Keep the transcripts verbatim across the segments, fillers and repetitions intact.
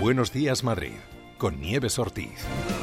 Buenos Días Madrid, con Nieves Ortiz.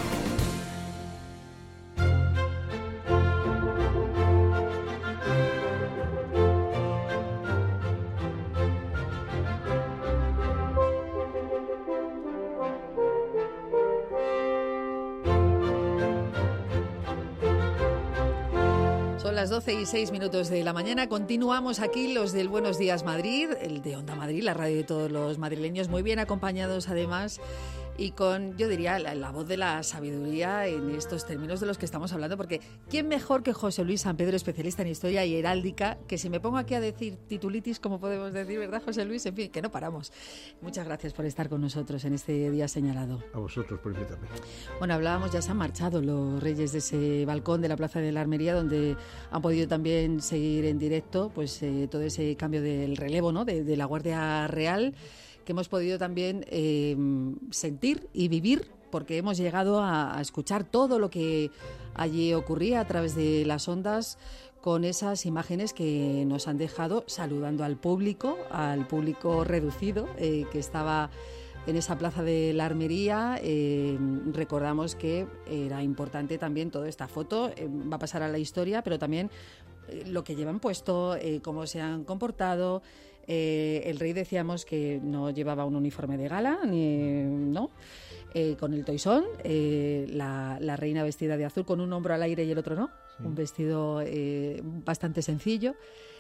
Las doce y seis minutos de la mañana. Continuamos aquí los del Buenos Días Madrid, el de Onda Madrid, la radio de todos los madrileños, muy bien acompañados además y con, yo diría, la, la voz de la sabiduría en estos términos de los que estamos hablando, porque ¿quién mejor que José Luis San Pedro, especialista en historia y heráldica? Que si me pongo aquí a decir titulitis, como podemos decir, ¿verdad, José Luis? En fin, que no paramos. Muchas gracias por estar con nosotros en este día señalado. A vosotros por invitarme. Bueno, hablábamos, ya se han marchado los reyes de ese balcón de la Plaza de la Armería, donde han podido también seguir en directo pues eh, todo ese cambio del relevo, ¿no?, de, de la Guardia Real, que hemos podido también eh, sentir y vivir, porque hemos llegado a, a escuchar todo lo que allí ocurría a través de las ondas, con esas imágenes que nos han dejado saludando al público, al público reducido eh, que estaba en esa Plaza de la Armería. Eh, recordamos que era importante también toda esta foto, eh, va a pasar a la historia, pero también eh, lo que llevan puesto, eh, cómo se han comportado. Eh, el rey, decíamos que no llevaba un uniforme de gala, ni, ¿no? Eh, con el toisón, eh, la, la reina vestida de azul con un hombro al aire y el otro no, sí. Un vestido eh, bastante sencillo.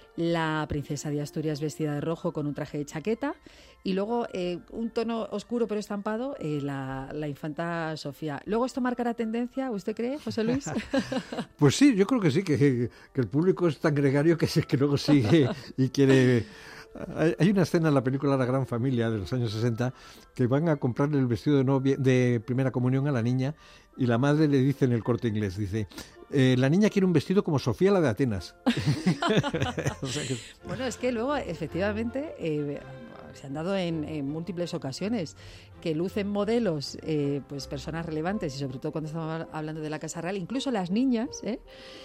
La princesa de Asturias vestida de rojo con un traje de chaqueta y luego eh, un tono oscuro pero estampado, eh, la, la infanta Sofía. ¿Luego esto marcará tendencia, usted cree, José Luis? Pues sí, yo creo que sí, que, que el público es tan gregario que, que luego sigue y quiere... Hay una escena en la película La Gran Familia de los años sesenta que van a comprarle el vestido de novia, de primera comunión a la niña y la madre le dice en el Corte Inglés, dice... Eh, la niña quiere un vestido como Sofía la de Atenas. O sea que... Bueno, es que luego efectivamente eh, se han dado en, en múltiples ocasiones que lucen modelos, eh, pues personas relevantes, y sobre todo cuando estamos hablando de la Casa Real, incluso las niñas, ¿eh?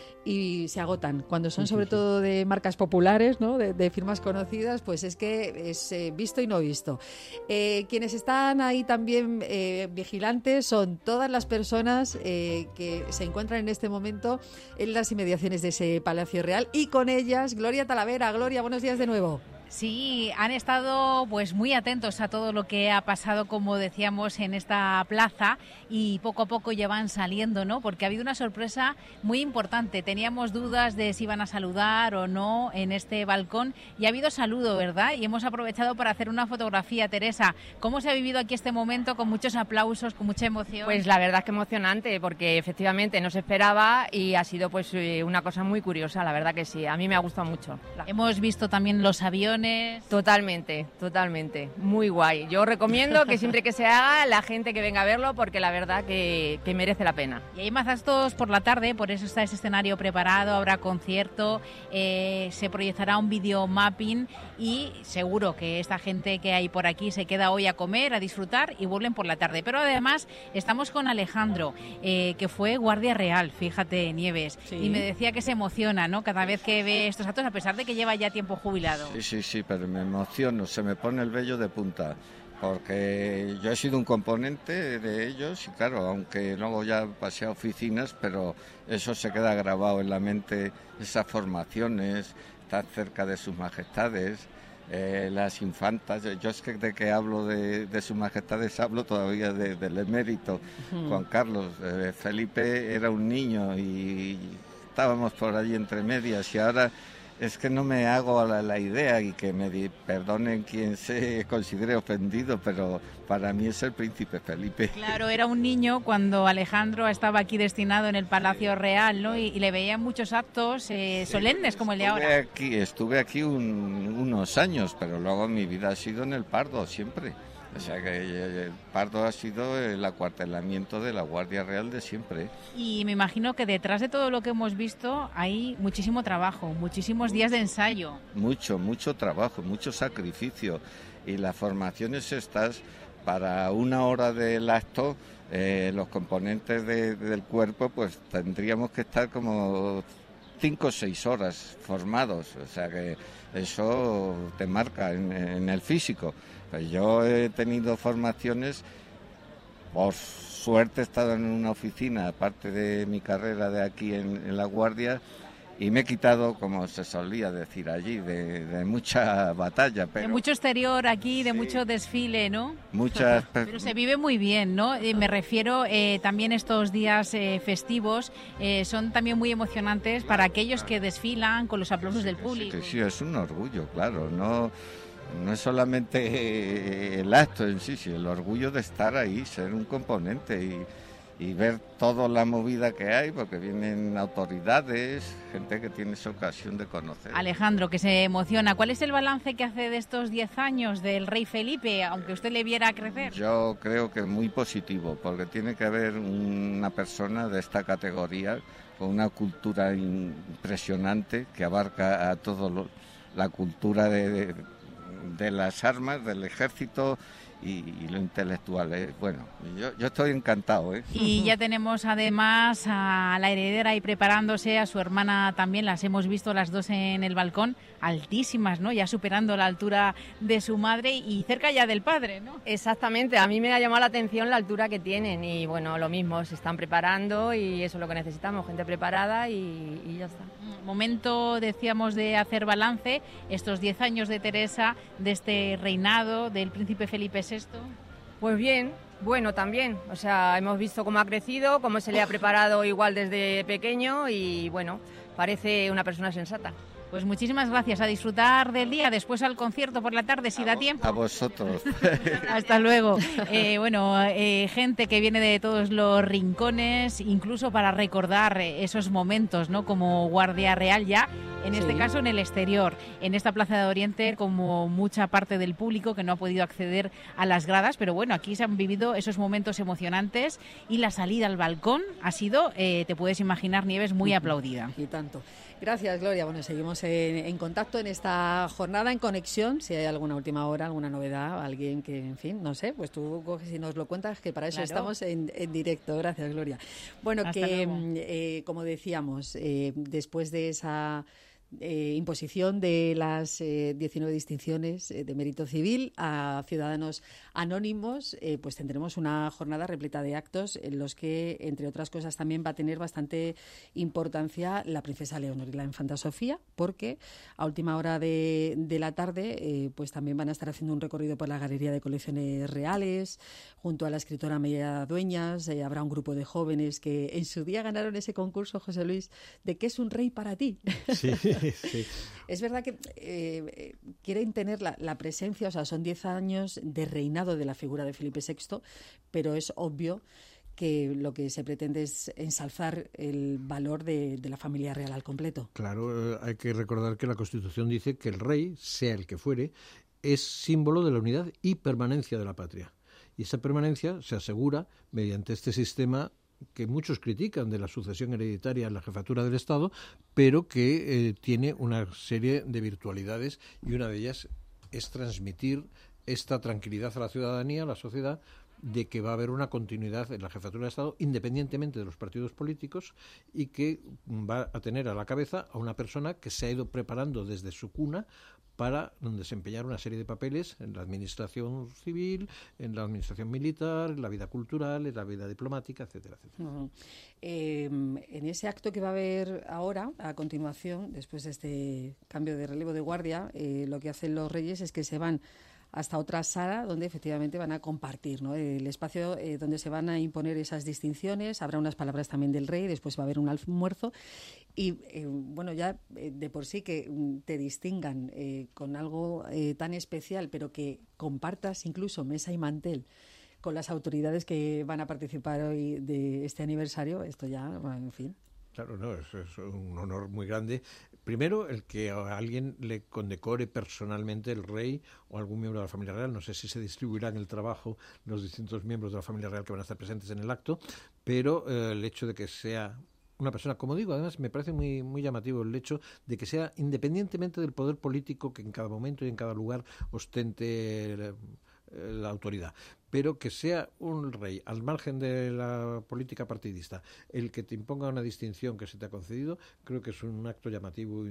Y se agotan. Cuando son sobre todo de marcas populares, ¿no?, de, de firmas conocidas, pues es que es eh, visto y no visto. Eh, quienes están ahí también eh, vigilantes son todas las personas eh, que se encuentran en este momento en las inmediaciones de ese Palacio Real, y con ellas Gloria Talavera. Gloria, buenos días de nuevo. Sí, han estado pues muy atentos a todo lo que ha pasado, como decíamos, en esta plaza, y poco a poco ya van saliendo, ¿no? Porque ha habido una sorpresa muy importante. Teníamos dudas de si iban a saludar o no en este balcón, y ha habido saludo, ¿verdad? Y hemos aprovechado para hacer una fotografía. Teresa, ¿cómo se ha vivido aquí este momento, con muchos aplausos, con mucha emoción? Pues la verdad es que emocionante, porque efectivamente no se esperaba y ha sido pues una cosa muy curiosa, la verdad que sí. A mí me ha gustado mucho. Hemos visto también los aviones. Totalmente, totalmente, muy guay. Yo recomiendo que siempre que se haga, la gente que venga a verlo, porque la verdad que, que merece la pena. Y hay más actos por la tarde, por eso está ese escenario preparado, habrá concierto, eh, se proyectará un video mapping, y seguro que esta gente que hay por aquí se queda hoy a comer, a disfrutar, y vuelven por la tarde. Pero además estamos con Alejandro, eh, que fue guardia real, fíjate, Nieves, sí. Y me decía que se emociona, ¿no?, cada vez que ve estos actos, a pesar de que lleva ya tiempo jubilado. Sí, sí, sí, pero me emociono, se me pone el vello de punta, porque yo he sido un componente de ellos y claro, aunque luego ya pasé a oficinas, pero eso se queda grabado en la mente, esas formaciones, estar cerca de sus majestades, eh, las infantas. Yo es que de que hablo de, de sus majestades hablo todavía de, del emérito uh-huh. Juan Carlos. Eh, Felipe era un niño y estábamos por allí entre medias, y ahora... Es que no me hago la, la idea, y que me di, perdonen quien se considere ofendido, pero para mí es el príncipe Felipe. Claro, era un niño cuando Alejandro estaba aquí destinado en el Palacio Real, ¿no? Y, y le veían muchos actos eh, solemnes como el de ahora. Aquí, estuve aquí un, unos años, pero luego mi vida ha sido en el Pardo siempre. O sea que el Pardo ha sido el acuartelamiento de la Guardia Real de siempre. Y me imagino que detrás de todo lo que hemos visto hay muchísimo trabajo, muchísimos días de ensayo. Mucho, mucho trabajo, mucho sacrificio. Y las formaciones estas, para una hora del acto, eh, los componentes de, del cuerpo, pues tendríamos que estar como cinco o seis horas formados, o sea que eso te marca en, en el físico. Pues yo he tenido formaciones, por suerte he estado en una oficina, aparte de mi carrera de aquí en, en La Guardia, y me he quitado, como se solía decir allí, de, de mucha batalla. Pero, de mucho exterior aquí, de sí, mucho desfile, ¿no? Muchas... Pero se vive muy bien, ¿no? Eh, me refiero eh, también estos días eh, festivos, eh, son también muy emocionantes para aquellos que desfilan con los aplausos sí, del público. Sí, sí, es un orgullo, claro, no... No es solamente el acto en sí, sino el orgullo de estar ahí, ser un componente y, y ver toda la movida que hay, porque vienen autoridades, gente que tiene esa ocasión de conocer. Alejandro, que se emociona. ¿Cuál es el balance que hace de estos diez años del rey Felipe, aunque usted le viera crecer? Yo creo que muy positivo, porque tiene que haber una persona de esta categoría con una cultura impresionante que abarca a todo lo, la cultura de... de de las armas, del ejército y, y lo intelectual. ¿eh? Bueno, yo, yo estoy encantado. ¿eh? Y ya tenemos además a la heredera ahí preparándose, a su hermana también, las hemos visto las dos en el balcón, altísimas, ¿no? Ya superando la altura de su madre y cerca ya del padre, ¿no? Exactamente, a mí me ha llamado la atención la altura que tienen y bueno, lo mismo, se están preparando y eso es lo que necesitamos, gente preparada y, y ya está. Momento, decíamos, de hacer balance, estos diez años de Teresa, de este reinado del príncipe Felipe sexto. Pues bien, bueno también, o sea, hemos visto cómo ha crecido, cómo se le ha preparado igual desde pequeño y bueno, parece una persona sensata. Pues muchísimas gracias, a disfrutar del día, después al concierto por la tarde, si a da vo- tiempo. A vosotros. Hasta luego. Eh, bueno, eh, gente que viene de todos los rincones, incluso para recordar esos momentos, ¿no? Como Guardia Real ya, en este Sí. caso en el exterior, en esta Plaza de Oriente, como mucha parte del público que no ha podido acceder a las gradas, pero bueno, aquí se han vivido esos momentos emocionantes y la salida al balcón ha sido, eh, te puedes imaginar, Nieves, muy aplaudida. Y tanto. Gracias, Gloria. Bueno, seguimos en, en contacto en esta jornada, en conexión. Si hay alguna última hora, alguna novedad, alguien que, en fin, no sé, pues tú coges y nos lo cuentas, que para eso Claro. estamos en, en directo. Gracias, Gloria. Bueno, Hasta que, luego. eh, como decíamos, eh, después de esa... Eh, imposición de las eh, diecinueve distinciones eh, de mérito civil a ciudadanos anónimos, eh, pues tendremos una jornada repleta de actos en los que, entre otras cosas, también va a tener bastante importancia la princesa Leonor y la infanta Sofía, porque a última hora de, de la tarde eh, pues también van a estar haciendo un recorrido por la Galería de Colecciones Reales, junto a la escritora Meira Dueñas. Eh, habrá un grupo de jóvenes que en su día ganaron ese concurso, José Luis, de ¿qué es un rey para ti? Sí, sí. Es verdad que eh, quieren tener la, la presencia, o sea, son diez años de reinado de la figura de Felipe sexto, pero es obvio que lo que se pretende es ensalzar el valor de, de la familia real al completo. Claro, eh, hay que recordar que la Constitución dice que el rey, sea el que fuere, es símbolo de la unidad y permanencia de la patria. Y esa permanencia se asegura mediante este sistema que muchos critican de la sucesión hereditaria en la jefatura del Estado, pero que eh, tiene una serie de virtualidades y una de ellas es transmitir esta tranquilidad a la ciudadanía, a la sociedad, de que va a haber una continuidad en la jefatura del Estado independientemente de los partidos políticos y que va a tener a la cabeza a una persona que se ha ido preparando desde su cuna para desempeñar una serie de papeles en la administración civil, en la administración militar, en la vida cultural, en la vida diplomática, etcétera, etcétera. Uh-huh. Eh, en ese acto que va a haber ahora, a continuación, después de este cambio de relevo de guardia, eh, lo que hacen los reyes es que se van hasta otra sala donde efectivamente van a compartir, ¿no?, el espacio eh, donde se van a imponer esas distinciones. Habrá unas palabras también del rey, después va a haber un almuerzo y, eh, bueno, ya eh, de por sí que te distingan eh, con algo eh, tan especial, pero que compartas incluso mesa y mantel con las autoridades que van a participar hoy de este aniversario, esto ya, bueno, en fin. Claro, no, es, es un honor muy grande. Primero, el que a alguien le condecore personalmente el rey o algún miembro de la familia real. No sé si se distribuirán el trabajo los distintos miembros de la familia real que van a estar presentes en el acto, pero eh, el hecho de que sea una persona, como digo, además me parece muy, muy llamativo el hecho de que sea independientemente del poder político que en cada momento y en cada lugar ostente la, la autoridad. pero que sea un rey, al margen de la política partidista, el que te imponga una distinción que se te ha concedido, creo que es un acto llamativo y,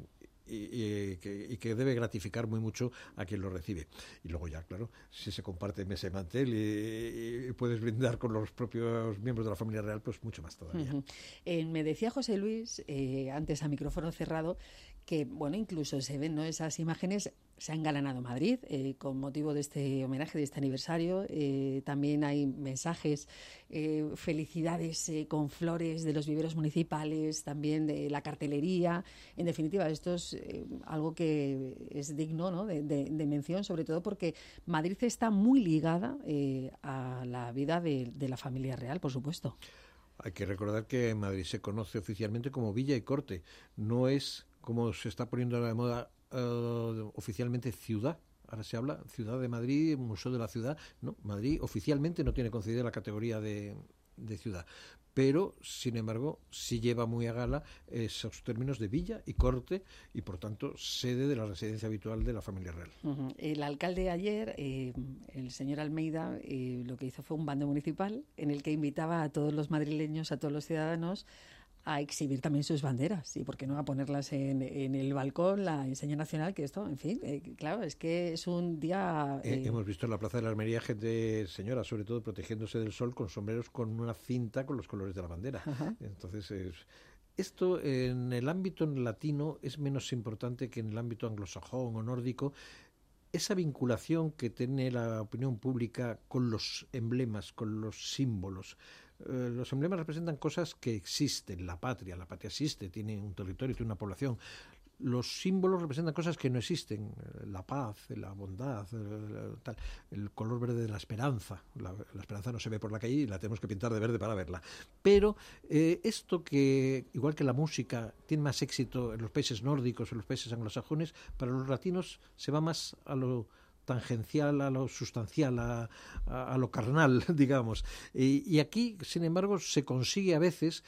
y, y, que, y que debe gratificar muy mucho a quien lo recibe. Y luego ya, claro, si se comparte mesa y mantel y, y puedes brindar con los propios miembros de la familia real, pues mucho más todavía. Uh-huh. Eh, me decía José Luis, eh, antes a micrófono cerrado, que bueno, incluso se ven, ¿no?, esas imágenes. Se ha engalanado Madrid eh, con motivo de este homenaje, de este aniversario. Eh, también hay mensajes, eh, felicidades eh, con flores de los viveros municipales, también de la cartelería. En definitiva, esto es eh, algo que es digno, ¿no?, de, de, de mención, sobre todo porque Madrid está muy ligada eh, a la vida de, de la familia real, por supuesto. Hay que recordar que Madrid se conoce oficialmente como Villa y Corte. No es, como se está poniendo ahora de moda, Uh, oficialmente ciudad. Ahora se habla Ciudad de Madrid, Museo de la Ciudad. No, Madrid oficialmente no tiene concedida la categoría de, de ciudad, pero sin embargo sí lleva muy a gala esos términos de villa y corte y por tanto sede de la residencia habitual de la familia real. Uh-huh. El alcalde ayer, eh, el señor Almeida, eh, lo que hizo fue un bando municipal en el que invitaba a todos los madrileños, a todos los ciudadanos, a exhibir también sus banderas y por qué no a ponerlas en, en el balcón, la enseña nacional, que esto, en fin, eh, claro, es que es un día... Eh... Eh, hemos visto en la Plaza de la Armería gente, señora, sobre todo protegiéndose del sol con sombreros con una cinta con los colores de la bandera. Uh-huh. Entonces, es, esto en el ámbito latino es menos importante que en el ámbito anglosajón o nórdico. Esa vinculación que tiene la opinión pública con los emblemas, con los símbolos. Eh, los emblemas representan cosas que existen, la patria, la patria existe, tiene un territorio, tiene una población. Los símbolos representan cosas que no existen, la paz, la bondad, el, tal, el color verde de la esperanza. La, la esperanza no se ve por la calle y la tenemos que pintar de verde para verla. Pero eh, esto que, igual que la música, tiene más éxito en los países nórdicos, en los países anglosajones, para los latinos se va más a lo tangencial, a lo sustancial, a, a, a lo carnal, digamos. Y, y aquí, sin embargo, se consigue a veces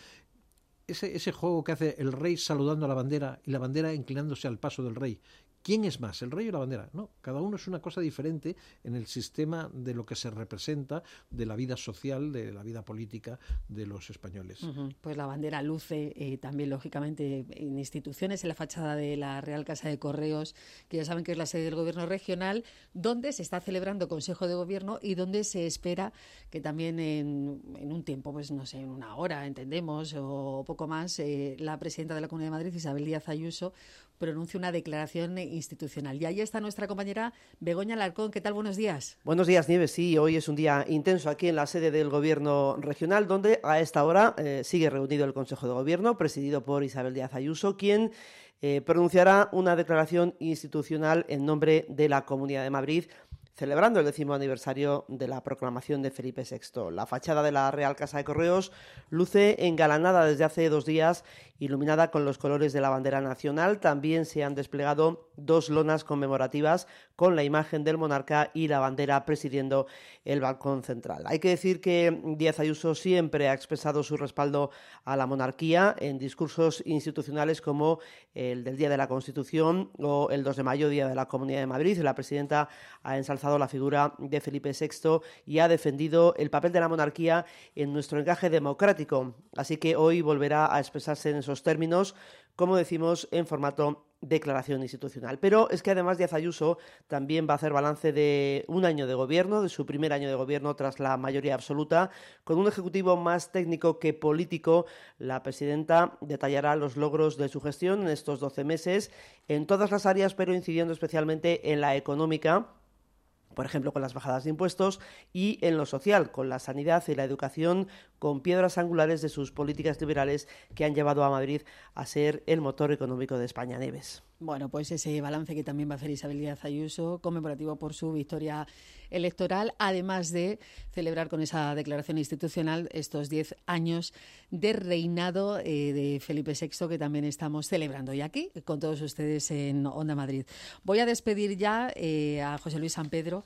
ese, ese juego que hace el rey saludando a la bandera y la bandera inclinándose al paso del rey. ¿Quién es más, el rey o la bandera? No, cada uno es una cosa diferente en el sistema de lo que se representa de la vida social, de la vida política de los españoles. Uh-huh. Pues la bandera luce eh, también, lógicamente, en instituciones, en la fachada de la Real Casa de Correos, que ya saben que es la sede del Gobierno regional, donde se está celebrando Consejo de Gobierno y donde se espera que también en, en un tiempo, pues no sé, en una hora, entendemos, o poco más, eh, la presidenta de la Comunidad de Madrid, Isabel Díaz Ayuso, pronuncie una declaración institucional. Y ahí está nuestra compañera Begoña Alarcón. ¿Qué tal? Buenos días. Buenos días, Nieves. Sí, hoy es un día intenso aquí en la sede del Gobierno regional, donde a esta hora eh, sigue reunido el Consejo de Gobierno, presidido por Isabel Díaz Ayuso, quien eh, pronunciará una declaración institucional en nombre de la Comunidad de Madrid, celebrando el décimo aniversario de la proclamación de Felipe sexto. La fachada de la Real Casa de Correos luce engalanada desde hace dos días, iluminada con los colores de la bandera nacional. También se han desplegado dos lonas conmemorativas con la imagen del monarca y la bandera presidiendo el balcón central. Hay que decir que Díaz Ayuso siempre ha expresado su respaldo a la monarquía en discursos institucionales como el del Día de la Constitución o el dos de mayo, Día de la Comunidad de Madrid. La presidenta ha ensalzado la figura de Felipe sexto y ha defendido el papel de la monarquía en nuestro encaje democrático. Así que hoy volverá a expresarse en esos términos, como decimos, en formato declaración institucional. Pero es que además Díaz Ayuso también va a hacer balance de un año de gobierno, de su primer año de gobierno tras la mayoría absoluta, con un ejecutivo más técnico que político. La presidenta detallará los logros de su gestión en estos doce meses en todas las áreas, pero incidiendo especialmente en la económica, por ejemplo, con las bajadas de impuestos, y en lo social, con la sanidad y la educación, con piedras angulares de sus políticas liberales que han llevado a Madrid a ser el motor económico de España. Nieves. Bueno, pues ese balance que también va a hacer Isabel Díaz Ayuso, conmemorativo por su victoria electoral, además de celebrar con esa declaración institucional estos diez años de reinado eh, de Felipe sexto, que también estamos celebrando hoy aquí con todos ustedes en Onda Madrid. Voy a despedir ya eh, a José Luis San Pedro,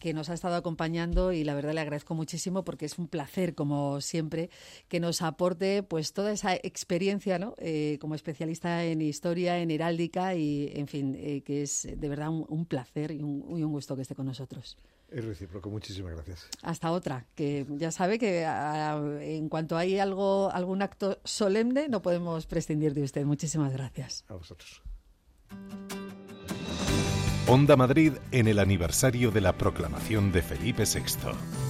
que nos ha estado acompañando y la verdad le agradezco muchísimo porque es un placer, como siempre, que nos aporte pues toda esa experiencia, ¿no? Eh, como especialista en historia, en heráldica y, en fin, eh, que es de verdad un, un placer y un, y un gusto que esté con nosotros. Es recíproco, muchísimas gracias. Hasta otra, que ya sabe que a, en cuanto hay algo, algún acto solemne, no podemos prescindir de usted. Muchísimas gracias. A vosotros. Onda Madrid en el aniversario de la proclamación de Felipe sexto.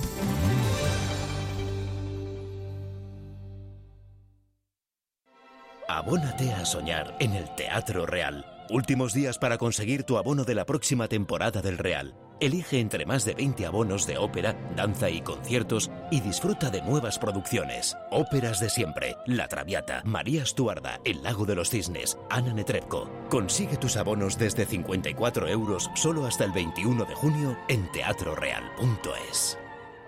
Abónate a soñar en el Teatro Real. Últimos días para conseguir tu abono de la próxima temporada del Real. Elige entre más de veinte abonos de ópera, danza y conciertos y disfruta de nuevas producciones. Óperas de siempre, La Traviata, María Estuarda, El Lago de los Cisnes, Ana Netrebko. Consigue tus abonos desde cincuenta y cuatro euros solo hasta el veintiuno de junio en teatro real punto es.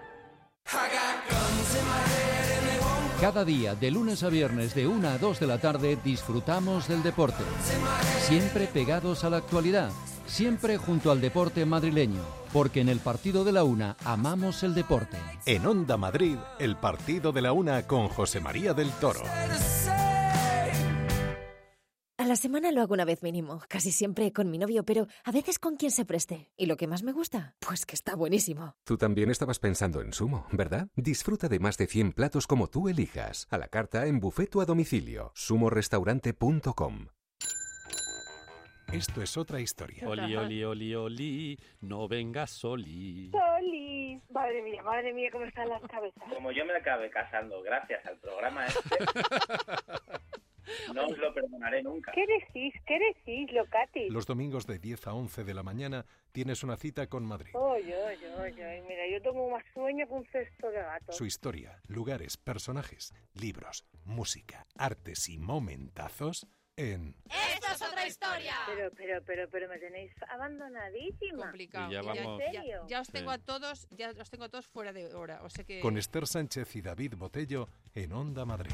Cada día, de lunes a viernes, de una a dos de la tarde, disfrutamos del deporte. Siempre pegados a la actualidad, siempre junto al deporte madrileño, porque en el partido de la una amamos el deporte. En Onda Madrid, el partido de la una con José María del Toro. A la semana lo hago una vez mínimo, casi siempre con mi novio, pero a veces con quien se preste. ¿Y lo que más me gusta? Pues que está buenísimo. Tú también estabas pensando en Sumo, ¿verdad? Disfruta de más de cien platos como tú elijas. A la carta en buffet o a domicilio. sumo restaurante punto com. Esto es otra historia. Oli, oli, oli, oli, no vengas soli. Soli. Madre mía, madre mía, cómo están las cabezas. Como yo me acabé casando gracias al programa este, no os lo perdonaré nunca. ¿Qué decís? ¿Qué decís, Locati? Los domingos de diez a once de la mañana tienes una cita con Madrid. Oye, oye, oye, mira, yo tengo más sueño que un cesto de gato. Su historia, lugares, personajes, libros, música, artes y momentazos en... ¡Esto es otra historia! Pero, pero, pero, pero me tenéis abandonadísima. Complicado. Ya, vamos... ya, ya, ya os tengo sí. a todos, ya os tengo a todos fuera de hora, o sea que... Con Esther Sánchez y David Botello en Onda Madrid.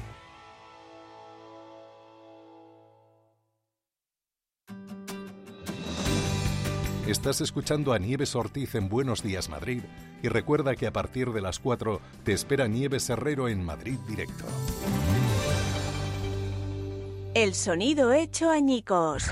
Estás escuchando a Nieves Ortiz en Buenos Días Madrid y recuerda que a partir de las cuatro te espera Nieves Herrero en Madrid Directo. El sonido hecho añicos.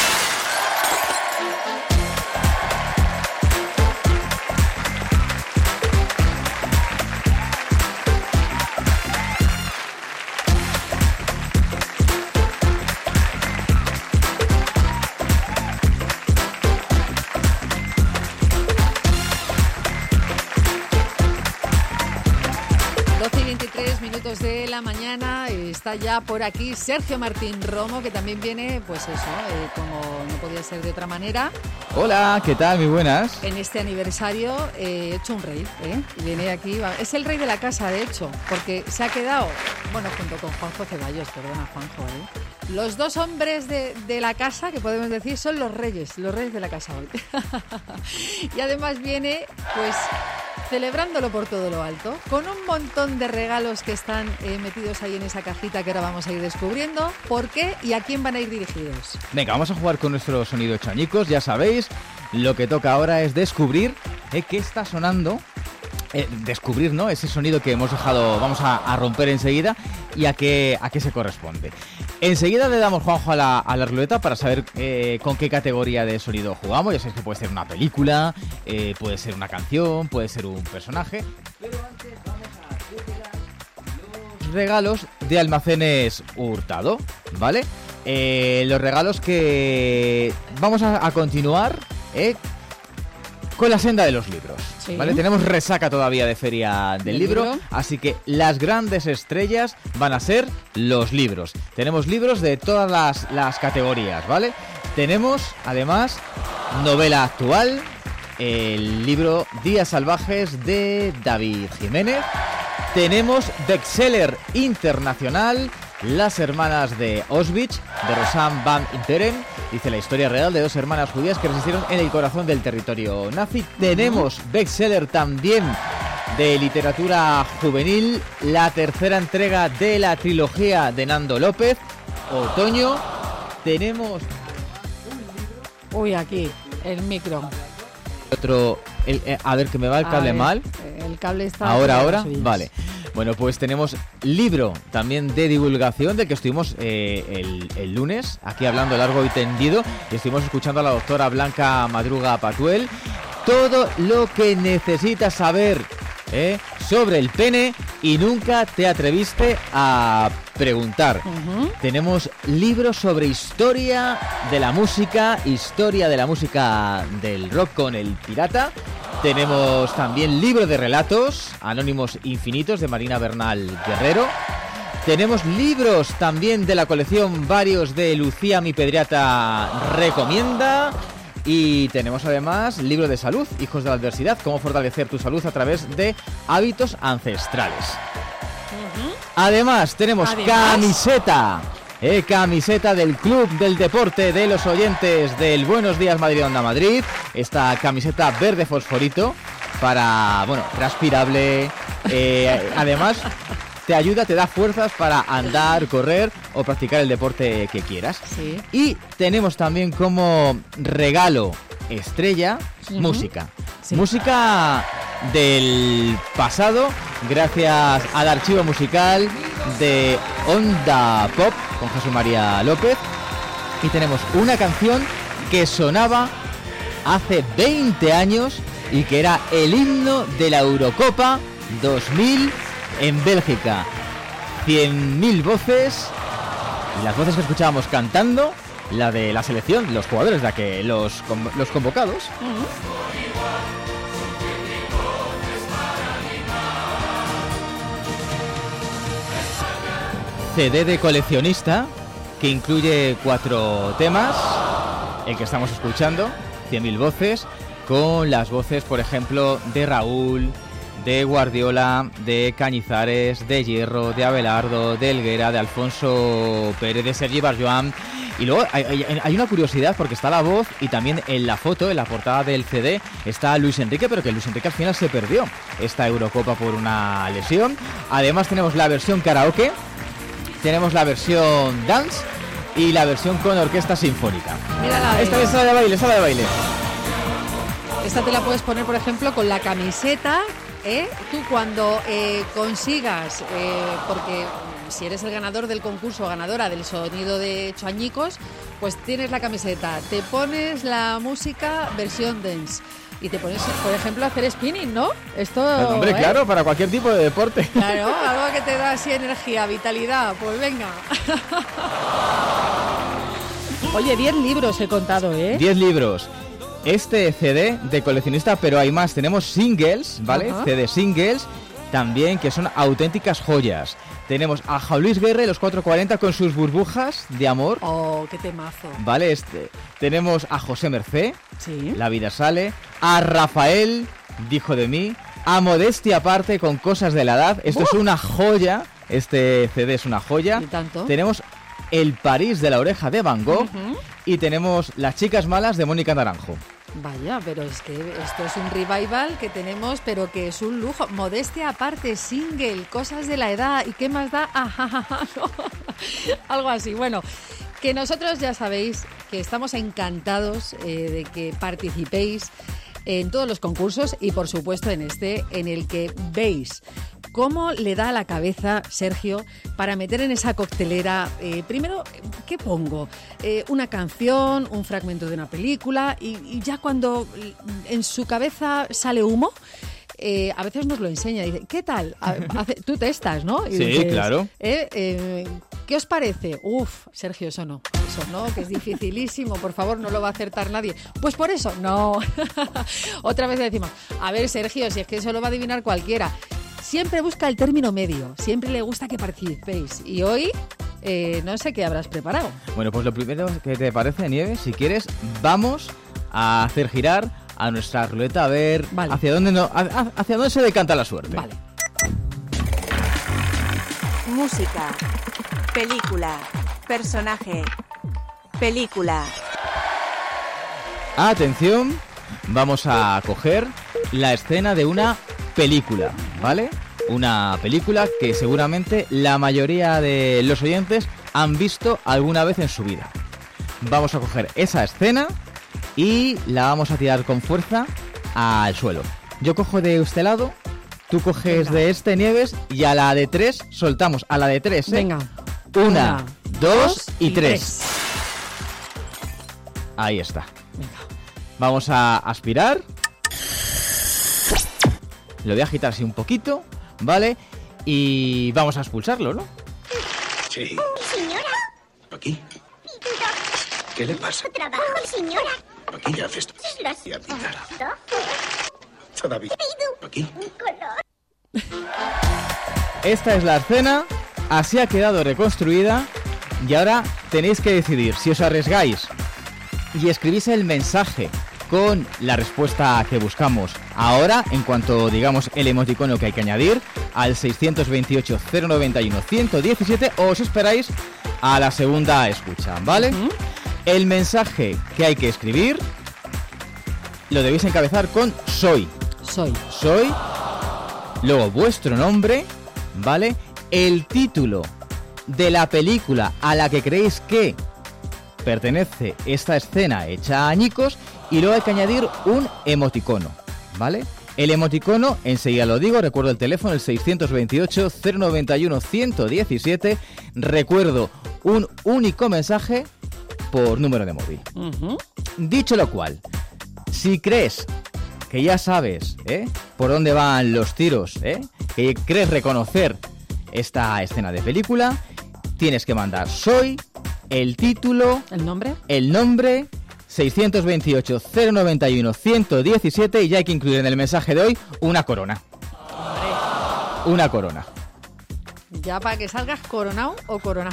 doce y veintitrés minutos de la mañana, está ya por aquí Sergio Martín Romo, que también viene, pues eso, eh, como no podía ser de otra manera. Hola, ¿qué tal? Muy buenas. En este aniversario eh, hecho un rey, ¿eh? Viene aquí, va, es el rey de la casa, de hecho, porque se ha quedado, bueno, junto con Juanjo Ceballos, perdona Juanjo, ¿eh? Los dos hombres de, de la casa, que podemos decir, son los reyes, los reyes de la casa hoy. Y además viene, pues... celebrándolo por todo lo alto, con un montón de regalos que están eh, metidos ahí en esa cajita que ahora vamos a ir descubriendo. ¿Por qué y a quién van a ir dirigidos? Venga, vamos a jugar con nuestro sonido hecho añicos, ya sabéis. Lo que toca ahora es descubrir eh, qué está sonando. Eh, descubrir, ¿no? Ese sonido que hemos dejado, vamos a, a romper enseguida y a qué, a qué se corresponde. Enseguida le damos, Juanjo, a la, a la ruleta para saber eh, con qué categoría de sonido jugamos. Ya sabéis que puede ser una película, eh, puede ser una canción, puede ser un personaje. Pero antes vamos a hacer los regalos de Almacenes Hurtado, ¿vale? Eh, los regalos que vamos a, a continuar, ¿eh? Con la senda de los libros, sí. ¿Vale? Tenemos resaca todavía de Feria del libro, libro, así que las grandes estrellas van a ser los libros. Tenemos libros de todas las, las categorías, ¿vale? Tenemos, además, novela actual, el libro Días Salvajes de David Jiménez. Tenemos bestseller internacional, Las hermanas de Auschwitz, de Rosanne van Interen. Dice la historia real de dos hermanas judías que resistieron en el corazón del territorio nazi. Tenemos bestseller también de literatura juvenil, la tercera entrega de la trilogía de Nando López, Otoño. Tenemos... Uy, aquí, el micro. Otro el, eh, a ver, que me va el cable ver, mal. El cable está... Ahora, ahora, vale. Bueno, pues tenemos libro también de divulgación del que estuvimos eh, el, el lunes, aquí hablando largo y tendido, y estuvimos escuchando a la doctora Blanca Madruga Patuel. Todo lo que necesitas saber ¿eh? sobre el pene y nunca te atreviste a preguntar. Uh-huh. Tenemos libros sobre historia de la música, historia de la música del rock con el pirata. Tenemos también libro de relatos, Anónimos Infinitos, de Marina Bernal Guerrero. Tenemos libros también de la colección varios de Lucía Mi Pediatra Recomienda. Y tenemos además libro de salud, Hijos de la Adversidad, cómo fortalecer tu salud a través de hábitos ancestrales. Uh-huh. Además tenemos Además. camiseta. Eh, camiseta del Club del Deporte de los oyentes del Buenos Días Madrid Onda Madrid. Esta camiseta verde fosforito para, bueno, transpirable. Eh, además, te ayuda, te da fuerzas para andar, correr o practicar el deporte que quieras. Sí. Y tenemos también como regalo estrella, uh-huh. música. Sí. Música del pasado, gracias al archivo musical de Onda Pop con José María López. Y tenemos una canción que sonaba hace veinte años y que era el himno de la Eurocopa dos mil en Bélgica. cien mil voces, y las voces que escuchábamos cantando, la de la selección, los jugadores, la que los, los convocados. Uh-huh. C D de coleccionista que incluye cuatro temas, el que estamos escuchando, cien mil voces, con las voces, por ejemplo, de Raúl, de Guardiola, de Cañizares, de Hierro, de Abelardo, de Helguera, de Alfonso Pérez, de Sergi Barjoan. Y luego hay, hay, hay una curiosidad porque está la voz y también en la foto, en la portada del C D, está Luis Enrique, pero que Luis Enrique al final se perdió esta Eurocopa por una lesión. Además tenemos la versión karaoke, tenemos la versión dance y la versión con orquesta sinfónica. Mírala, esta es sala de baile, sala de baile. Esta te la puedes poner, por ejemplo, con la camiseta, ¿eh? Tú cuando eh, consigas, eh, porque si eres el ganador del concurso o ganadora del sonido de Hecho Añicos, pues tienes la camiseta, te pones la música versión dance y te pones, por ejemplo, a hacer spinning, ¿no? Esto, pues, hombre, ¿eh? Claro, para cualquier tipo de deporte. Claro, algo que te da así energía, vitalidad, pues venga. Oye, diez libros he contado, ¿eh? diez libros. Este C D de coleccionista, pero hay más. Tenemos singles, ¿vale? Uh-huh. C D singles, también, que son auténticas joyas. Tenemos a Juan Luis Guerra, los cuatrocientos cuarenta con sus burbujas de amor. Oh, qué temazo. Vale, este. Tenemos a José Mercé, sí. La vida sale. A Rafael, dijo de mí. A Modestia aparte, con cosas de la edad. Esto uh. es una joya. Este C D es una joya. ¿Y tanto? Tenemos El París de la oreja de Van Gogh. Uh-huh. Y tenemos Las chicas malas de Mónica Naranjo. Vaya, pero es que esto es un revival que tenemos, pero que es un lujo. Modestia aparte, single, cosas de la edad. ¿Y qué más da? Ah, no. Algo así. Bueno, que nosotros ya sabéis que estamos encantados eh, de que participéis en todos los concursos y, por supuesto, en este, en el que veis cómo le da a la cabeza Sergio para meter en esa coctelera, eh, primero, ¿qué pongo? Eh, una canción, un fragmento de una película y, y ya cuando en su cabeza sale humo, eh, a veces nos lo enseña. Dice, ¿qué tal? Hace, tú testas, ¿no? Y sí, dices, claro. Eh, eh, ¿Qué os parece? Uf, Sergio, eso no. Eso no, que es dificilísimo. Por favor, no lo va a acertar nadie. Pues por eso, no. Otra vez le decimos, a ver, Sergio, si es que eso lo va a adivinar cualquiera. Siempre busca el término medio. Siempre le gusta que participéis. Y hoy, eh, no sé qué habrás preparado. Bueno, pues lo primero que te parece, Nieves, si quieres, vamos a hacer girar a nuestra ruleta a ver vale. hacia dónde no, a, hacia dónde se decanta la suerte. Vale. Música, película, personaje, película. Atención, vamos a coger la escena de una película, ¿vale? Una película que seguramente la mayoría de los oyentes han visto alguna vez en su vida. Vamos a coger esa escena y la vamos a tirar con fuerza al suelo. Yo cojo de este lado, tú coges Venga. de este, Nieves, y a la de tres soltamos. A la de tres, ¿eh? Venga. Una, Una, dos y, y tres. tres. Ahí está. Vamos a aspirar. Lo voy a agitar así un poquito, ¿vale? Y vamos a expulsarlo, ¿no? Sí. Señora. ¿Aquí? ¿Qué le pasa? Trabajo, señora. ¿Aquí qué haces? Es las Y a ti, cara. dos. Todavía. ¿Aquí? Un color. Esta es la escena, así ha quedado reconstruida y ahora tenéis que decidir si os arriesgáis y escribís el mensaje con la respuesta que buscamos ahora, en cuanto digamos el emoticono que hay que añadir, al seiscientos veintiocho, cero noventa y uno, ciento diecisiete, o os esperáis a la segunda escucha, ¿vale? Uh-huh. El mensaje que hay que escribir lo debéis encabezar con soy. Soy. Soy, luego vuestro nombre, ¿vale? El título de la película a la que creéis que pertenece esta escena hecha añicos, y luego hay que añadir un emoticono, ¿vale? El emoticono, enseguida lo digo, recuerdo el teléfono, el seiscientos veintiocho, cero noventa y uno, ciento diecisiete, recuerdo un único mensaje por número de móvil. Uh-huh. Dicho lo cual, si crees que ya sabes, ¿eh?, por dónde van los tiros, ¿eh?, que crees reconocer esta escena de película, tienes que mandar soy, el título, el nombre, el nombre, seiscientos veintiocho, cero noventa y uno, ciento diecisiete, y ya hay que incluir en el mensaje de hoy una corona. Hombre. Una corona. Ya para que salgas coronado o corona.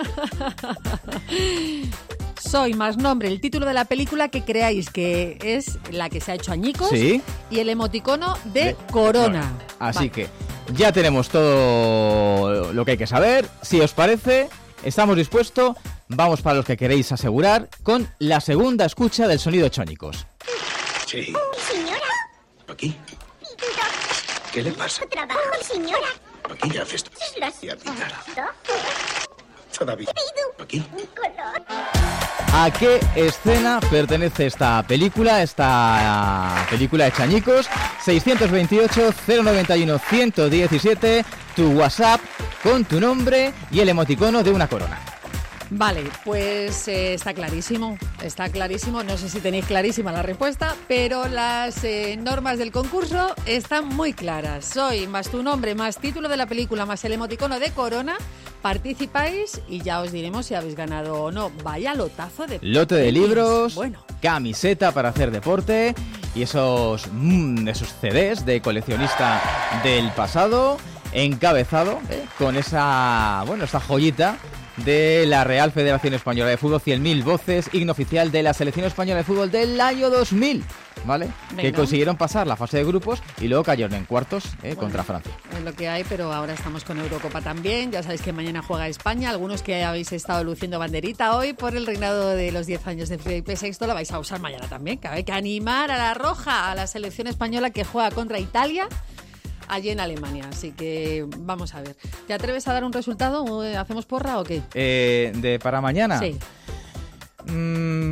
Soy más nombre, el título de la película que creáis que es la que se ha hecho añicos, ¿sí?, y el emoticono de, de corona. corona. Así vale. que ya tenemos todo lo que hay que saber. Si os parece, estamos dispuestos. Vamos para los que queréis asegurar con la segunda escucha del sonido hecho añicos. Sí. Señora. ¿Aquí? ¿Qué le pasa? Trabajo, señora. ¿Aquí qué haces? Es las y a ti, cara. dos. Todavía. ¿Aquí? Un color. ¿A qué escena pertenece esta película? Esta película hecha añicos. seiscientos veintiocho, cero noventa y uno, ciento diecisiete, tu WhatsApp con tu nombre y el emoticono de una corona. Vale, pues eh, está clarísimo, está clarísimo. No sé si tenéis clarísima la respuesta, pero las eh, normas del concurso están muy claras. Soy más tu nombre, más título de la película, más el emoticono de corona. Participáis y ya os diremos si habéis ganado o no. Vaya lotazo de... Lote de libros, bueno, camiseta para hacer deporte y esos, mmm, esos C Ds de coleccionista del pasado, encabezado eh, con esa, bueno, esa joyita de la Real Federación Española de Fútbol, cien mil voces, himno oficial de la Selección Española de Fútbol del año dos mil, ¿vale? Venga. Que consiguieron pasar la fase de grupos y luego cayeron en cuartos eh, bueno, contra Francia. Es lo que hay, pero ahora estamos con Eurocopa también. Ya sabéis que mañana juega España. Algunos que habéis estado luciendo banderita hoy por el reinado de los diez años de Felipe sexto la vais a usar mañana también. Que hay que animar a la roja, a la selección española que juega contra Italia allí en Alemania, así que vamos a ver. ¿Te atreves a dar un resultado? ¿Hacemos porra o qué? Eh, ¿De para mañana? Sí. Mm,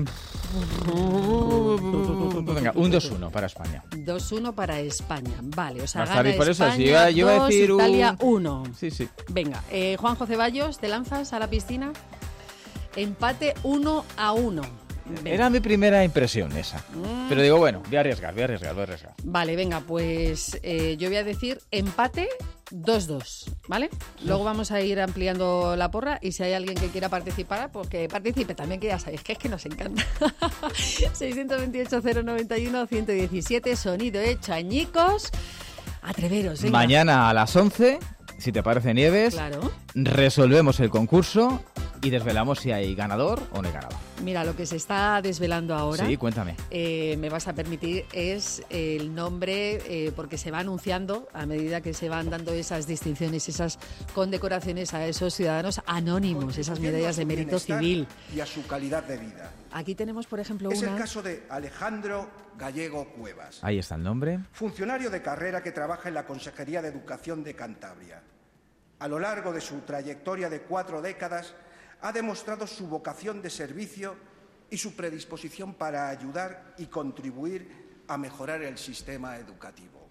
venga, un dos uno para España. dos uno para España, vale. O sea, Hasta gana por eso, España, si iba, yo iba a decir dos, Italia un... uno. Sí, sí. Venga, eh, Juanjo Ceballos, ¿te lanzas a la piscina? Empate uno a uno. Venga. Era mi primera impresión esa. Mm. Pero digo, bueno, voy a arriesgar, voy a arriesgar, voy a arriesgar. Vale, venga, pues eh, yo voy a decir empate dos dos, ¿vale? Luego vamos a ir ampliando la porra y si hay alguien que quiera participar, pues que participe también, que ya sabéis que es que nos encanta. seiscientos veintiocho, cero noventa y uno, ciento diecisiete, sonido hecho añicos. Atreveros, venga. Mañana a las once, si te parece, Nieves, claro, resolvemos el concurso y desvelamos si hay ganador o no hay ganador. Mira, lo que se está desvelando ahora, sí, cuéntame, eh, me vas a permitir, es el nombre, eh, porque se va anunciando a medida que se van dando esas distinciones, esas condecoraciones a esos ciudadanos anónimos, esas medallas de mérito civil. Y a su calidad de vida. Aquí tenemos, por ejemplo, es una... Es el caso de Alejandro Gallego Cuevas. Ahí está el nombre. Funcionario de carrera que trabaja en la Consejería de Educación de Cantabria. A lo largo de su trayectoria de cuatro décadas, ha demostrado su vocación de servicio y su predisposición para ayudar y contribuir a mejorar el sistema educativo.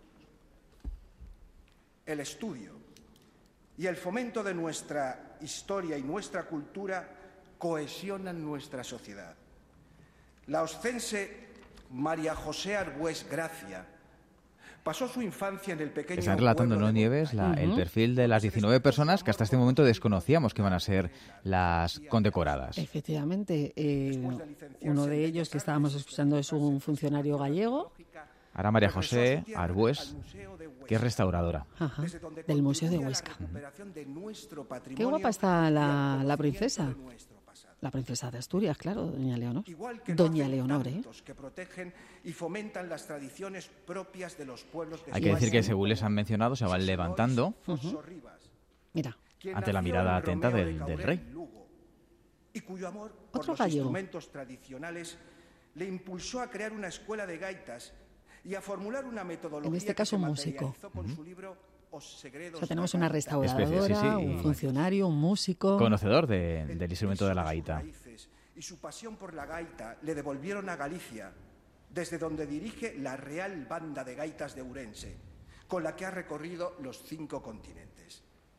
El estudio y el fomento de nuestra historia y nuestra cultura cohesionan nuestra sociedad. La oscense María José Arbués Gracia pasó su infancia en el pequeño Están relatando, ¿no, Nieves? La, uh-huh. el perfil de las diecinueve personas que hasta este momento desconocíamos que iban a ser las condecoradas. Efectivamente. Eh, uno de ellos que estábamos escuchando es un funcionario gallego. Ahora María José Arbués, que es restauradora. Ajá, del Museo de Huesca. Uh-huh. Qué guapa está la, la princesa. La princesa de Asturias, claro, doña Leonor. Doña Leonor, ¿eh? Que protegen y fomentan las tradiciones propias de los pueblos de Hay que decir que según les han mencionado se van levantando uh-huh. Mira. ante la mirada atenta del, del rey. Y cuyo amor por Otro los gallego. Instrumentos tradicionales le impulsó a crear una escuela de gaitas y a formular una metodología. En este caso, un músico. Con uh-huh. su libro, O sea, tenemos una restauradora, Especie, sí, sí, un funcionario, un músico. Conocedor de, del instrumento de la gaita. Y su pasión por la gaita le devolvieron a Galicia, desde donde dirige la Real Banda de Gaitas de Ourense, con la que ha recorrido los cinco continentes.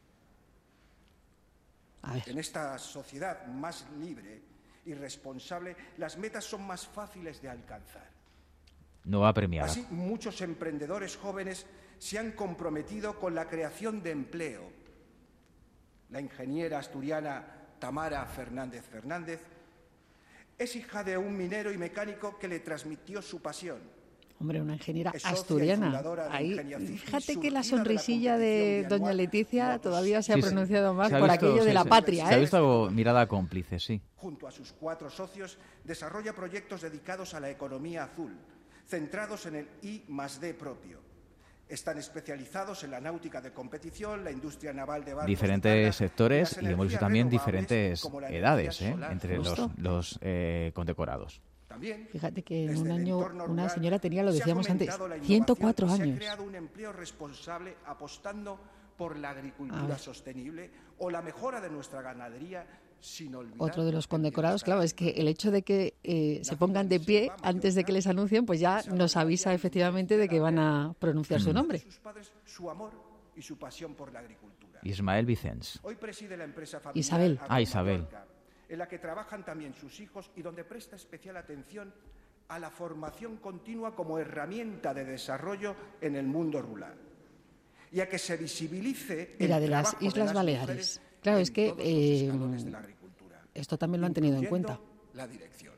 A ver. En esta sociedad más libre y responsable, las metas son más fáciles de alcanzar. No va a premiar. Así, muchos emprendedores jóvenes se han comprometido con la creación de empleo. La ingeniera asturiana Tamara Fernández Fernández es hija de un minero y mecánico que le transmitió su pasión. Hombre, una ingeniera asturiana. Ahí, fíjate que la sonrisilla de, de doña Leticia todavía se ha sí, pronunciado más por visto, aquello sí, de la se, patria. Se ¿eh? ha visto mirada cómplice, sí. Junto a sus cuatro socios, desarrolla proyectos dedicados a la economía azul, centrados en el I más D propio. Están especializados en la náutica de competición, la industria naval de barcos... Diferentes de carga, sectores y hemos visto también diferentes edades ¿eh? solar, entre los, los eh, condecorados. También, fíjate que en un año una señora tenía, lo decíamos antes, ciento cuatro años. Se ha creado un empleo responsable apostando por la agricultura sostenible o la mejora de nuestra ganadería. Sin olvidar Otro de los condecorados, claro, es que el hecho de que eh, se pongan de pie antes de que les anuncien, pues ya nos avisa efectivamente de que van a pronunciar su nombre. Sus padres, su amor y su pasión por la agricultura. Ismael Vicens. Hoy preside la empresa familiar Isabel. Ah, Isabel. Mallorca, en la que trabajan también sus hijos y donde presta especial atención a la formación continua como herramienta de desarrollo en el mundo rural y a que se visibilice Mira, el de las trabajo Islas de las Baleares. Claro, es que eh, esto también lo han tenido en cuenta. La dirección.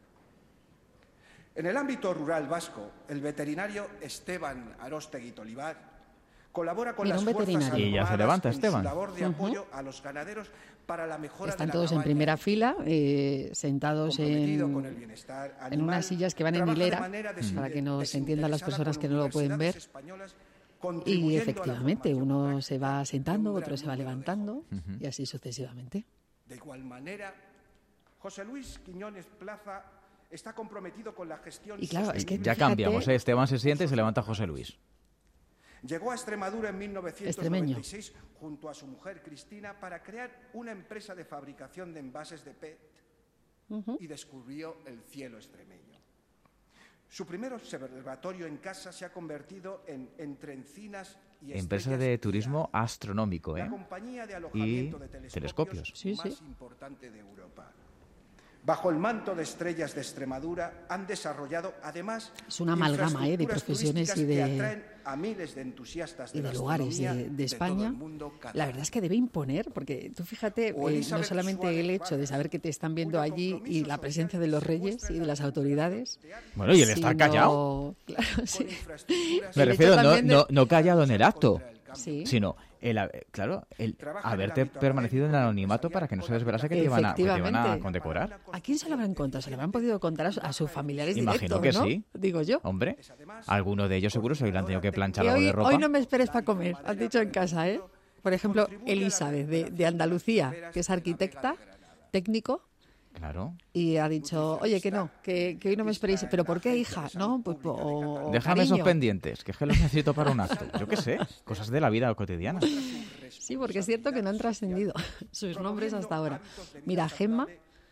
En el ámbito rural vasco, el veterinario Esteban Arostegui Tolivar colabora con Mira, las fuerzas y ya se levanta, Esteban. en su labor de apoyo uh-huh. a los ganaderos para la mejora Están de la todos en cabaña, primera fila, eh, sentados en, animal, en unas sillas que van en hilera, para que nos desinteresada entiendan las personas que no lo pueden ver. Y efectivamente, uno se va sentando, otro se va levantando, uh-huh. y así sucesivamente. De igual manera, José Luis Quiñones Plaza está comprometido con la gestión. Y claro, es que ya fíjate, cambiamos, ¿eh? Esteban se siente y se levanta José Luis. Llegó a Extremadura en mil novecientos noventa y seis junto a su mujer Cristina para crear una empresa de fabricación de envases de P E T uh-huh. y descubrió el cielo extremeño. Su primer observatorio en casa se ha convertido en Entre Encinas y empresa de turismo astronómico, ¿eh? La compañía de alojamiento y de telescopios, telescopios. Sí, más sí. importante de Europa. Bajo el manto de estrellas de Extremadura han desarrollado además es una amalgama ¿eh? de profesiones y de, que atraen a miles de entusiastas de, y de la lugares de, de España. De la verdad es que debe imponer, porque tú fíjate, eh, no solamente el hecho de saber que te están viendo allí y la presencia de los reyes y de las autoridades. Bueno, y el estar sino, callado. Claro, sí. Me refiero, no, de... no, no callado en el acto, sí. sino el, claro, el haberte permanecido en el anonimato para que no se desvelase que te iban a, que te iban a condecorar. ¿A quién se lo habrán contado? ¿Se lo habrán podido contar a, a sus familiares Imagino directos, que ¿no? sí. Digo yo. Hombre, alguno de ellos seguro se le han tenido que planchar y algo hoy, de ropa. Hoy no me esperes para comer, has dicho en casa, ¿eh? Por ejemplo, Elizabeth, de, de Andalucía, que es arquitecta, técnico. Claro. Y ha dicho, oye, que no, que, que hoy no me esperéis. ¿Pero por qué, hija? No, pues o, déjame cariño. esos pendientes, que es que los necesito para un acto. Yo qué sé, cosas de la vida cotidiana. Sí, porque es cierto que no han trascendido sus nombres hasta ahora. Mira, Gemma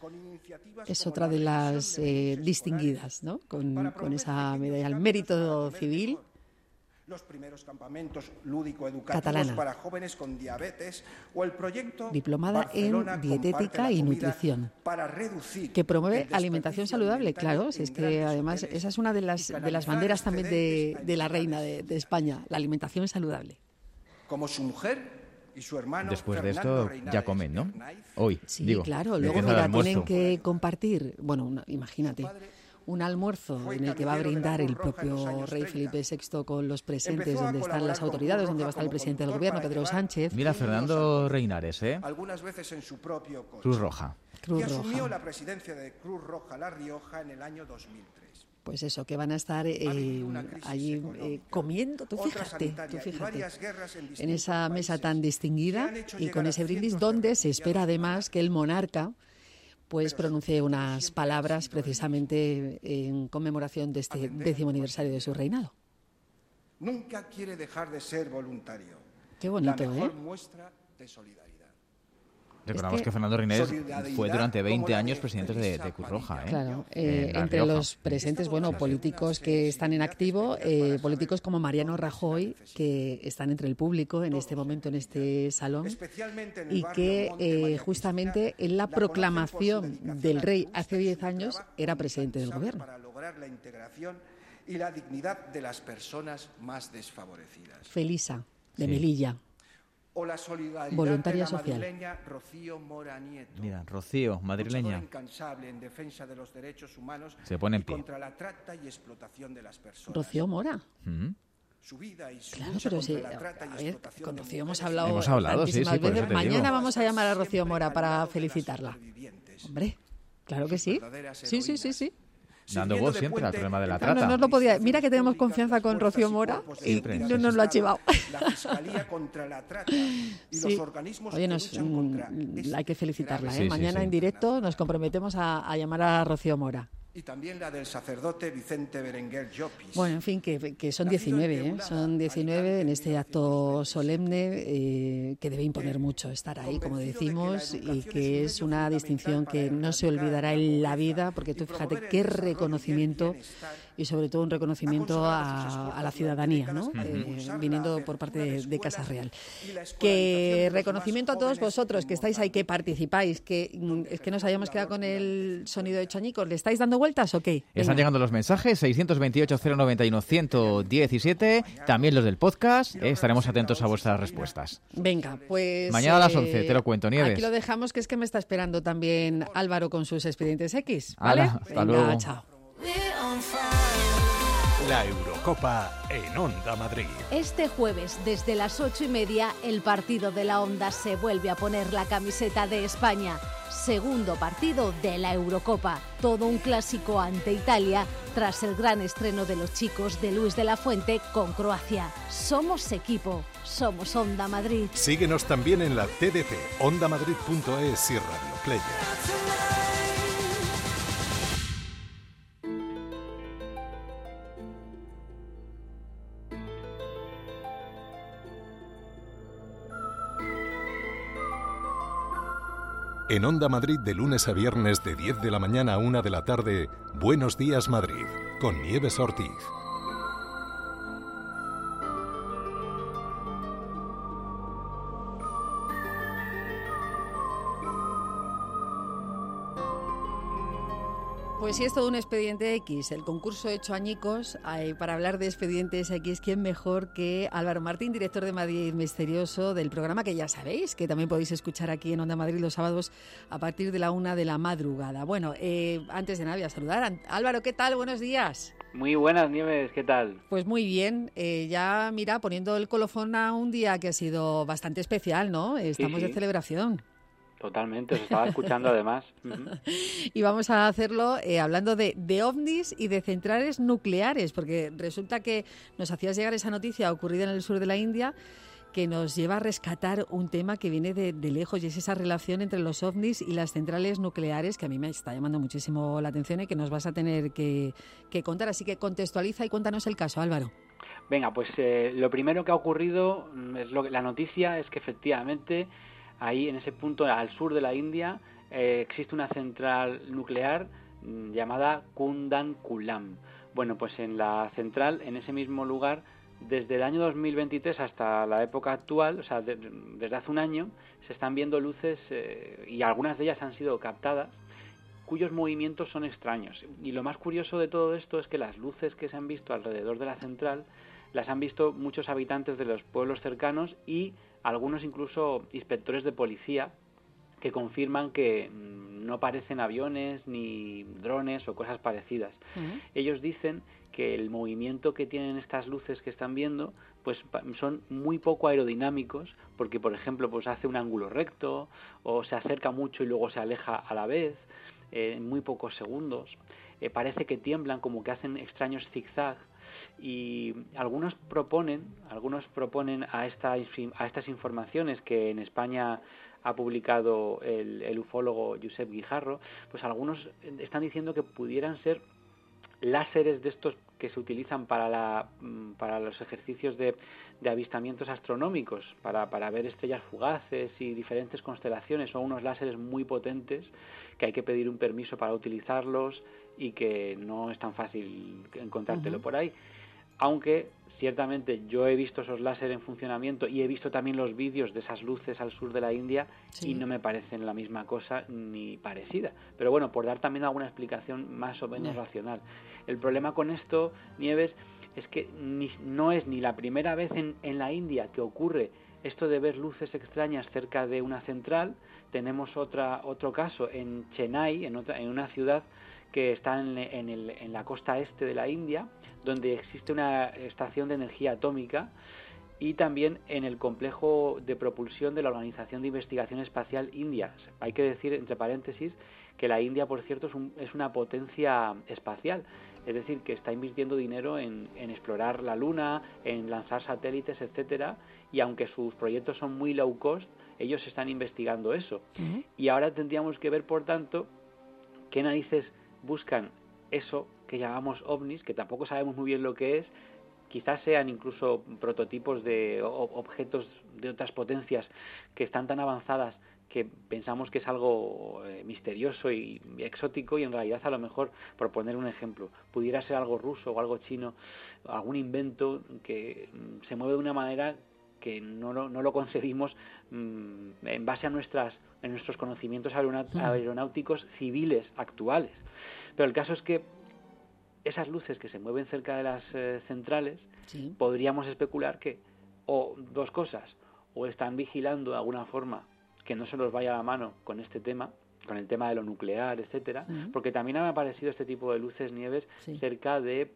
es otra de las eh, distinguidas, ¿no? Con, con esa medalla al mérito civil. Los primeros campamentos lúdico-educativos para jóvenes con diabetes o el proyecto diplomada Barcelona en dietética y nutrición, para reducir que promueve alimentación saludable. Claro, si es que además esa es una de las de las banderas también de, de la reina de, de España, la alimentación saludable. Como su mujer y su hermano. Después de esto ya comen, ¿no? Hoy, sí, digo. Claro. Luego mira, tienen que compartir, bueno, una, imagínate. Un almuerzo en el que va a brindar el propio rey Felipe sexto con los presentes, donde están las autoridades, donde va a estar el presidente del gobierno, Pedro Sánchez. Mira, Fernando Reinares, ¿eh? Algunas veces en su propio coche. Cruz Roja. Cruz y asumió Roja. la presidencia de Cruz Roja La Rioja en el año dos mil tres. Pues eso, que van a estar eh, allí eh, comiendo, tú fíjate, tú fíjate, en esa mesa tan distinguida y con ese brindis, donde se espera además que el monarca pues pronuncie unas palabras precisamente en conmemoración de este décimo aniversario de su reinado. Nunca quiere dejar de ser voluntario. Qué bonito, la mejor ¿eh? muestra de solidaridad. Recordamos es que, que Fernando Reinares fue durante veinte años presidente de, de Cruz Roja. ¿eh? Claro, eh, en entre Rioja. los presentes, bueno, políticos que están en activo, eh, políticos como Mariano Rajoy, que están entre el público en este momento en este salón, y que eh, justamente en la proclamación del rey hace diez años era presidente del gobierno. Para lograr la integración y la dignidad de las personas más desfavorecidas. Felisa, de Sí. Melilla. O la solidaridad Voluntaria de la social. madrileña Rocío Mora Nieto. Mira, Rocío, madrileña. Luchadora incansable en defensa de los derechos humanos Se pone en y pie. contra la trata y explotación de las personas. Rocío Mora. Mm. Su vida y su Claro, lucha pero contra sí, la trata y a ver, explotación con de Rocío hemos mujeres. hablado, Hemos hablado, sí, sí, tantísimas por eso veces. te Mañana digo. vamos a llamar a Rocío Mora para felicitarla. Hombre, claro que sí. Sí, sí, sí, sí. Dando voz siempre al problema de la Claro, trata. no, no lo podía. Mira que tenemos confianza con Rocío Mora y Siempre. no nos lo ha chivado. La Fiscalía contra la trata y Sí. los organismos Oye, que nos, luchan contra mm, esta hay que felicitarla. grave ¿eh? Sí, sí, Mañana sí. en directo nos comprometemos a, a llamar a Rocío Mora. y también la del sacerdote Vicente Berenguer Llopis. Bueno, en fin, que, que son diecinueve, ¿eh? Son diecinueve en este acto solemne eh, que debe imponer mucho estar ahí, como decimos, y que es una distinción que no se olvidará en la vida, porque tú fíjate qué reconocimiento y sobre todo un reconocimiento a, a la ciudadanía, ¿no? Eh, viniendo por parte de, de Casa Real. Que reconocimiento a todos vosotros que estáis ahí, que participáis, que mm, es que nos habíamos quedado con el sonido de Chañicos. ¿Le estáis dando vueltas o qué? Están Venga. llegando los mensajes, seiscientos veintiocho, cero noventa y uno, ciento diecisiete, también los del podcast. eh, estaremos atentos a vuestras respuestas. Venga, pues... Mañana a las once, te lo cuento, Nieves. Aquí lo dejamos, que es que me está esperando también Álvaro con sus expedientes X, ¿vale? Hala, hasta Venga, luego. chao. La Eurocopa en Onda Madrid. Este jueves, desde las ocho y media, el partido de la Onda se vuelve a poner la camiseta de España. Segundo partido de la Eurocopa. Todo un clásico ante Italia, tras el gran estreno de los chicos de Luis de la Fuente con Croacia. Somos equipo, somos Onda Madrid. Síguenos también en la T D T, ondamadrid punto es y Radio Player. En Onda Madrid de lunes a viernes de diez de la mañana a una de la tarde, Buenos Días Madrid, con Nieves Ortiz. Pues sí, es todo un expediente X, el concurso hecho añicos. Eh, para hablar de expedientes X, ¿quién mejor que Álvaro Martín, director de Madrid Misterioso, del programa que ya sabéis, que también podéis escuchar aquí en Onda Madrid los sábados a partir de la una de la madrugada? Bueno, eh, antes de nada voy a saludar. Álvaro, ¿qué tal? Buenos días. Muy buenas, Nieves, ¿qué tal? Pues muy bien, eh, ya mira, poniendo el colofón a un día que ha sido bastante especial, ¿no? Estamos sí. de celebración. Totalmente, os estaba escuchando además. Uh-huh. Y vamos a hacerlo eh, hablando de, de ovnis y de centrales nucleares, porque resulta que nos hacías llegar esa noticia ocurrida en el sur de la India que nos lleva a rescatar un tema que viene de, de lejos, y es esa relación entre los ovnis y las centrales nucleares, que a mí me está llamando muchísimo la atención y que nos vas a tener que, que contar. Así que contextualiza y cuéntanos el caso, Álvaro. Venga, pues eh, lo primero que ha ocurrido, es lo que, la noticia es que efectivamente ahí en ese punto al sur de la India eh, existe una central nuclear mm, llamada Kundankulam. Bueno, pues en la central, en ese mismo lugar, desde el año dos mil veintitrés hasta la época actual, o sea, de, desde hace un año, se están viendo luces eh, y algunas de ellas han sido captadas, cuyos movimientos son extraños. Y lo más curioso de todo esto es que las luces que se han visto alrededor de la central las han visto muchos habitantes de los pueblos cercanos y algunos incluso inspectores de policía que confirman que no parecen aviones ni drones o cosas parecidas. Uh-huh. Ellos dicen que el movimiento que tienen estas luces que están viendo pues son muy poco aerodinámicos, porque por ejemplo pues hace un ángulo recto o se acerca mucho y luego se aleja a la vez eh, en muy pocos segundos. Eh, parece que tiemblan, como que hacen extraños zigzag. Y algunos proponen, algunos proponen a estas a estas informaciones que en España ha publicado el, el ufólogo Josep Guijarro, pues algunos están diciendo que pudieran ser láseres de estos que se utilizan para la para los ejercicios de, de avistamientos astronómicos, para, para ver estrellas fugaces y diferentes constelaciones. Son unos láseres muy potentes que hay que pedir un permiso para utilizarlos y que no es tan fácil encontrártelo uh-huh. por ahí. Aunque ciertamente yo he visto esos láser en funcionamiento y he visto también los vídeos de esas luces al sur de la India sí. y no me parecen la misma cosa ni parecida. Pero bueno, por dar también alguna explicación más o menos yeah. racional. El problema con esto, Nieves, es que ni, no es ni la primera vez en, en la India que ocurre esto de ver luces extrañas cerca de una central. Tenemos otra otro caso en Chennai, en, otra, en una ciudad que está en, en, el, en la costa este de la India, donde existe una estación de energía atómica, y también en el complejo de propulsión de la Organización de Investigación Espacial India. Hay que decir, entre paréntesis, que la India, por cierto, es, un, es una potencia espacial, es decir, que está invirtiendo dinero en, en explorar la Luna, en lanzar satélites, etcétera, y aunque sus proyectos son muy low cost, ellos están investigando eso. Uh-huh. Y ahora tendríamos que ver, por tanto, qué narices buscan eso que llamamos ovnis, que tampoco sabemos muy bien lo que es. Quizás sean incluso prototipos de objetos de otras potencias que están tan avanzadas que pensamos que es algo eh, misterioso y exótico, y en realidad, a lo mejor, por poner un ejemplo, pudiera ser algo ruso o algo chino, algún invento que mm, se mueve de una manera que no lo, no lo concebimos mmm, en base a nuestras en nuestros conocimientos aeronáuticos civiles actuales. Pero el caso es que esas luces que se mueven cerca de las eh, centrales, sí. podríamos especular que, o dos cosas, o están vigilando de alguna forma que no se nos vaya la mano con este tema, con el tema de lo nuclear, etcétera, uh-huh. porque también han aparecido este tipo de luces, Nieves, sí. cerca de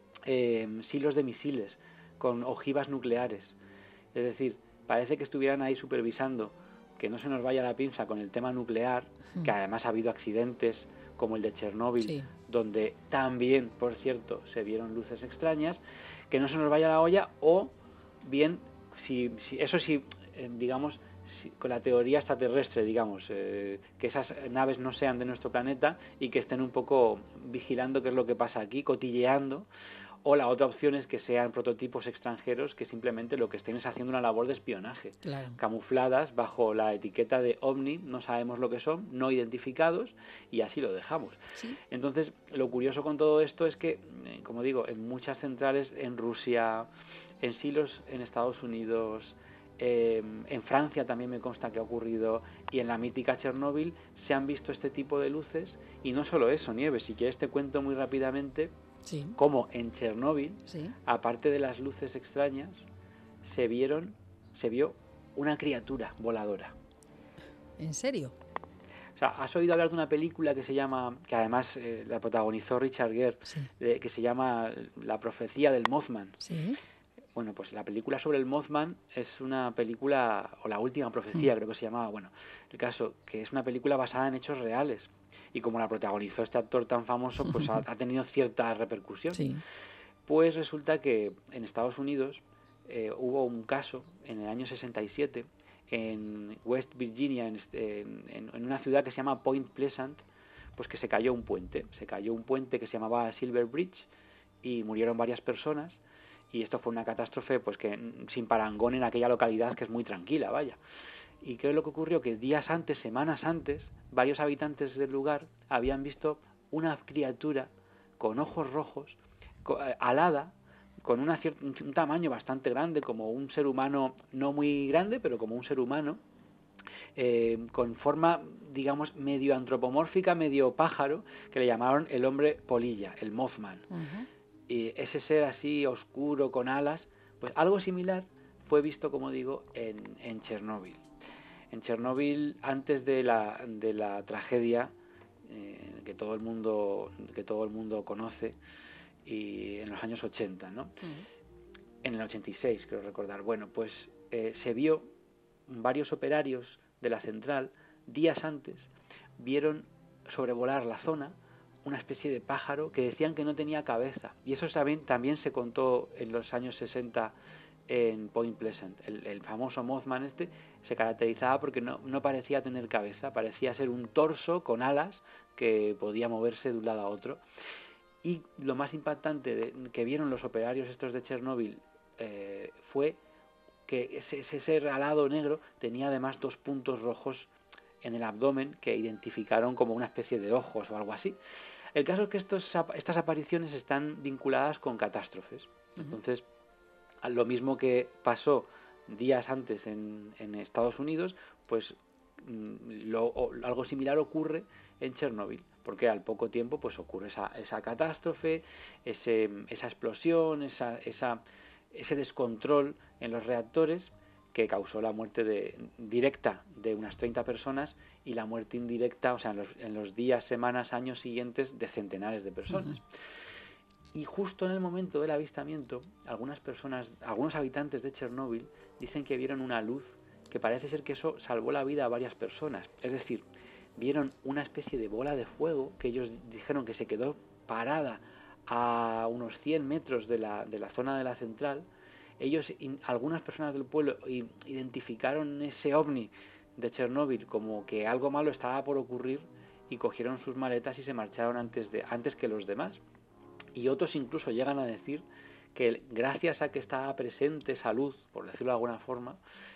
eh, silos de misiles, con ojivas nucleares. Es decir, parece que estuvieran ahí supervisando que no se nos vaya la pinza con el tema nuclear, uh-huh. que además ha habido accidentes como el de Chernóbil, sí. donde también, por cierto, se vieron luces extrañas, que no se nos vaya la olla, o bien, si, si eso sí, eh, digamos, si, con la teoría extraterrestre, digamos, eh, que esas naves no sean de nuestro planeta y que estén un poco vigilando qué es lo que pasa aquí, cotilleando. O la otra opción es que sean prototipos extranjeros que simplemente lo que estén es haciendo una labor de espionaje, claro. camufladas bajo la etiqueta de ovni, no sabemos lo que son, no identificados, y así lo dejamos. ¿Sí? Entonces, lo curioso con todo esto es que, como digo, en muchas centrales, en Rusia, en silos en Estados Unidos, eh, en Francia también me consta que ha ocurrido, y en la mítica Chernóbil se han visto este tipo de luces. Y no solo eso, Nieves, si quieres te cuento muy rápidamente sí. cómo en Chernóbil, sí. aparte de las luces extrañas, se vieron, se vio una criatura voladora. ¿En serio? O sea, ¿has oído hablar de una película que se llama, que además eh, la protagonizó Richard Gere, sí. eh, que se llama La profecía del Mothman? Sí. Bueno, pues la película sobre el Mothman es una película, o la última profecía, mm. creo que se llamaba, bueno, el caso, que es una película basada en hechos reales. Y como la protagonizó este actor tan famoso, pues ha, ha tenido cierta repercusión. Sí. Pues resulta que en Estados Unidos eh, hubo un caso en el año sesenta y siete en West Virginia, en, en, en una ciudad que se llama Point Pleasant, pues que se cayó un puente. Se cayó un puente que se llamaba Silver Bridge y murieron varias personas. Y esto fue una catástrofe pues que sin parangón en aquella localidad, que es muy tranquila, vaya. ¿Y qué es lo que ocurrió? Que días antes, semanas antes, varios habitantes del lugar habían visto una criatura con ojos rojos, alada, con una un tamaño bastante grande, como un ser humano, no muy grande, pero como un ser humano, eh, con forma, digamos, medio antropomórfica, medio pájaro, que le llamaron el hombre polilla, el Mothman. Uh-huh. Y ese ser así oscuro, con alas, pues algo similar fue visto, como digo, en, en Chernóbil. En Chernóbil, antes de la, de la tragedia eh, que todo el mundo que todo el mundo conoce, y en los años ochenta, ¿no? Uh-huh. En el ochenta y seis, creo recordar. Bueno, pues eh, se vio, varios operarios de la central, días antes, vieron sobrevolar la zona una especie de pájaro que decían que no tenía cabeza. Y eso también, también se contó en los años sesenta en Point Pleasant. El, el famoso Mothman este se caracterizaba porque no, no parecía tener cabeza, parecía ser un torso con alas que podía moverse de un lado a otro. Y lo más impactante de, que vieron los operarios estos de Chernóbil eh, fue que ese, ese ser alado negro tenía además dos puntos rojos en el abdomen que identificaron como una especie de ojos o algo así. El caso es que estos, estas apariciones están vinculadas con catástrofes. Uh-huh. Entonces, lo mismo que pasó días antes en, en Estados Unidos, pues lo, o, algo similar ocurre en Chernóbil, porque al poco tiempo pues ocurre esa, esa catástrofe, ese, esa explosión, esa, esa, ese descontrol en los reactores que causó la muerte de, directa de unas treinta personas y la muerte indirecta, o sea, en los, en los días, semanas, años siguientes, de centenares de personas. Uh-huh. Y justo en el momento del avistamiento, algunas personas, algunos habitantes de Chernóbil dicen que vieron una luz que parece ser que eso salvó la vida a varias personas. Es decir, vieron una especie de bola de fuego que ellos dijeron que se quedó parada a unos cien metros de la, de la zona de la central. Ellos, in, algunas personas del pueblo, identificaron ese ovni de Chernóbil como que algo malo estaba por ocurrir y cogieron sus maletas y se marcharon antes, de, antes que los demás. Y otros incluso llegan a decir que gracias a que estaba presente esa luz, por decirlo de alguna forma,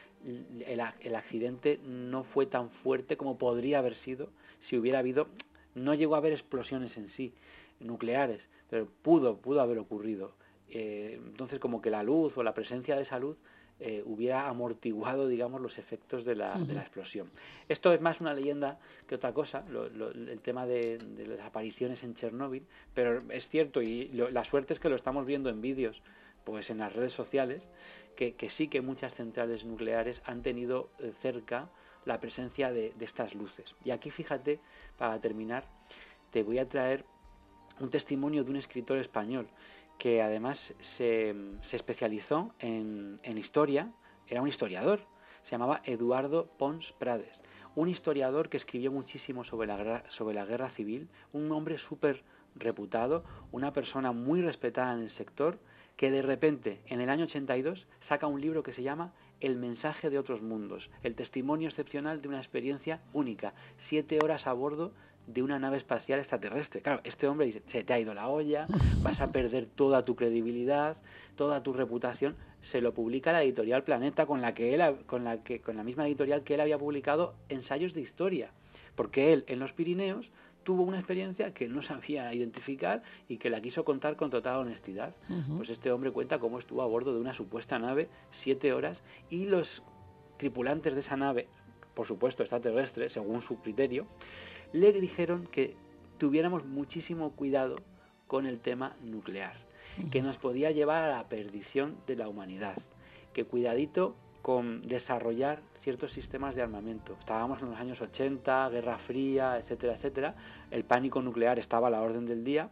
el, el accidente no fue tan fuerte como podría haber sido si hubiera habido, no llegó a haber explosiones en sí, nucleares, pero pudo, pudo haber ocurrido. Eh, entonces como que la luz o la presencia de esa luz eh, hubiera amortiguado, digamos, los efectos de la, uh-huh. de la explosión. Esto es más una leyenda que otra cosa, lo, lo, el tema de, de las apariciones en Chernóbil, pero es cierto, y lo, la suerte es que lo estamos viendo en vídeos, pues en las redes sociales, que, que sí que muchas centrales nucleares han tenido eh, cerca la presencia de, de estas luces. Y aquí, fíjate, para terminar, te voy a traer un testimonio de un escritor español que además se, se especializó en, en historia, era un historiador, se llamaba Eduardo Pons Prades, un historiador que escribió muchísimo sobre la guerra, sobre la guerra civil, un hombre súper reputado, una persona muy respetada en el sector, que de repente, en el año ochenta y dos, saca un libro que se llama El mensaje de otros mundos, el testimonio excepcional de una experiencia única, siete horas a bordo de una nave espacial extraterrestre. Claro, este hombre dice, se te ha ido la olla, vas a perder toda tu credibilidad, toda tu reputación. Se lo publica la editorial Planeta, con la que él, con la que, con la misma editorial que él había publicado ensayos de historia, porque él en los Pirineos tuvo una experiencia que no sabía identificar y que la quiso contar con total honestidad. Uh-huh. Pues este hombre cuenta cómo estuvo a bordo de una supuesta nave siete horas y los tripulantes de esa nave, por supuesto extraterrestre, según su criterio, le dijeron que tuviéramos muchísimo cuidado con el tema nuclear, que nos podía llevar a la perdición de la humanidad, que cuidadito con desarrollar ciertos sistemas de armamento. Estábamos en los años ochenta, Guerra Fría, etcétera, etcétera, el pánico nuclear estaba a la orden del día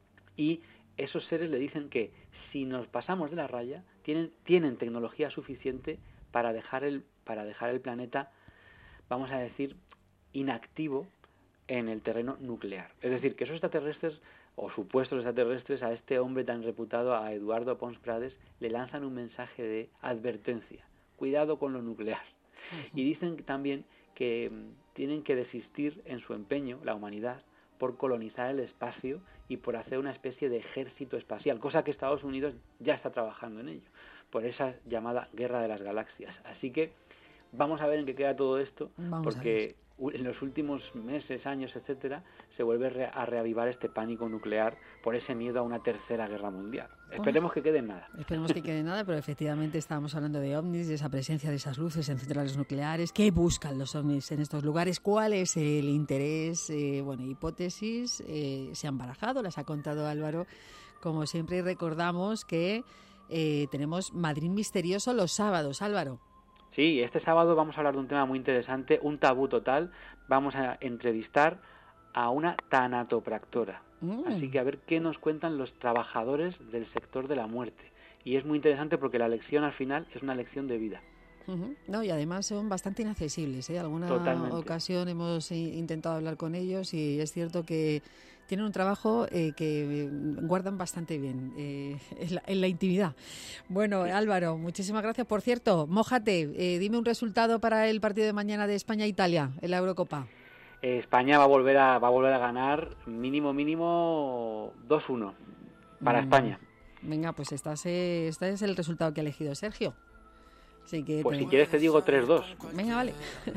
y esos seres le dicen que si nos pasamos de la raya, tienen, tienen tecnología suficiente para dejar el, para dejar el planeta, vamos a decir, inactivo en el terreno nuclear. Es decir, que esos extraterrestres o supuestos extraterrestres a este hombre tan reputado, a Eduardo Pons Prades, le lanzan un mensaje de advertencia. Cuidado con lo nuclear. Uh-huh. Y dicen también que tienen que desistir en su empeño, la humanidad, por colonizar el espacio y por hacer una especie de ejército espacial, cosa que Estados Unidos ya está trabajando en ello, por esa llamada Guerra de las Galaxias. Así que Vamos a ver en qué queda todo esto, Vamos porque en los últimos meses, años, etcétera, se vuelve re- a reavivar este pánico nuclear por ese miedo a una tercera guerra mundial. Esperemos oh, que quede en nada. Esperemos que quede en nada, pero efectivamente estábamos hablando de ovnis, de esa presencia de esas luces en centrales nucleares. ¿Qué buscan los ovnis en estos lugares? ¿Cuál es el interés? Eh, bueno, hipótesis eh, se han barajado, las ha contado Álvaro, como siempre, y recordamos que eh, tenemos Madrid Misterioso los sábados, Álvaro. Sí, este sábado vamos a hablar de un tema muy interesante, un tabú total. Vamos a entrevistar a una tanatopractora. Mm. Así que a ver qué nos cuentan los trabajadores del sector de la muerte. Y es muy interesante porque la lección al final es una lección de vida. Uh-huh. No, y además son bastante inaccesibles, ¿eh? Alguna Totalmente. ocasión hemos intentado hablar con ellos y es cierto que tienen un trabajo eh, que guardan bastante bien eh, en, la, en la intimidad. Bueno, Álvaro, muchísimas gracias. Por cierto, mójate, eh, dime un resultado para el partido de mañana de España-Italia en la Eurocopa. Eh, España va a volver a va a volver a ganar mínimo mínimo dos uno para mm. España. Venga, pues estás, eh, este es el resultado que ha elegido Sergio. Así que pues te... si quieres te digo tres dos. Venga, vale.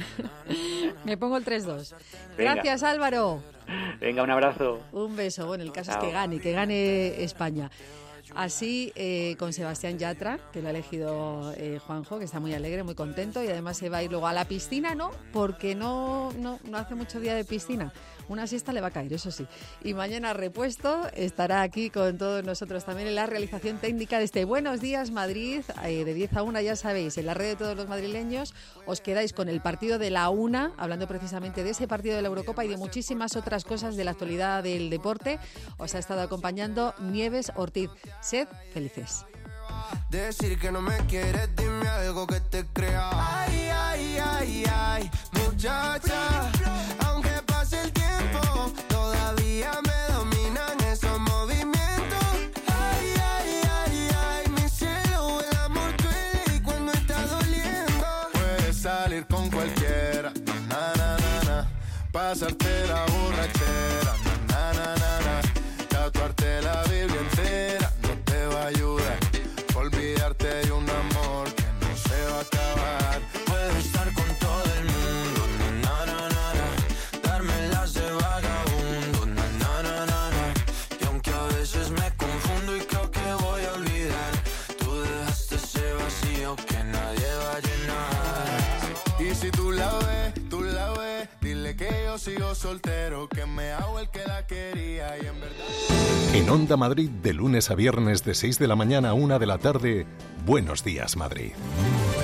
Me pongo el tres dos. Gracias, Álvaro. Venga, un abrazo. Un beso. Bueno, el caso Chao. es que gane, que gane España. Así eh, con Sebastián Yatra, que lo ha elegido eh, Juanjo, que está muy alegre, muy contento, y además se va a ir luego a la piscina, ¿no? Porque no, no, no hace mucho día de piscina. Una siesta le va a caer, eso sí. Y mañana repuesto estará aquí con todos nosotros también en la realización técnica de este Buenos Días Madrid, eh, de diez a una, ya sabéis, en la red de todos los madrileños. Os quedáis con el partido de la una, hablando precisamente de ese partido de la Eurocopa y de muchísimas otras cosas de la actualidad del deporte. Os ha estado acompañando Nieves Ortiz. Sed felices. Decir que no me quieres, dime algo que te crea. Ay, ay, ay, ay, muchacha, aunque pase el tiempo, todavía me dominan esos movimientos. Ay, ay, ay, ay, mi cielo, el amor duele y cuando está doliendo. Puedes salir con cualquiera, na, na, na, na, pasarte la borrachera, na, na, na, na, tatuarte la Biblia entera no te va a ayudar. Olvidarte de un amor que no se va a acabar. Puedo estar con todo el mundo, na, na, na, na, darme las de vagabundo, na, na, na, na, na. Y aunque a veces me confundo y creo que voy a olvidar, tú dejaste ese vacío que nadie va a llenar. Y si tú la ves, tú la ves, dile que yo sigo soltero, que me hago el que la quería y en verdad... En Onda Madrid, de lunes a viernes de seis de la mañana a una de la tarde, Buenos Días Madrid.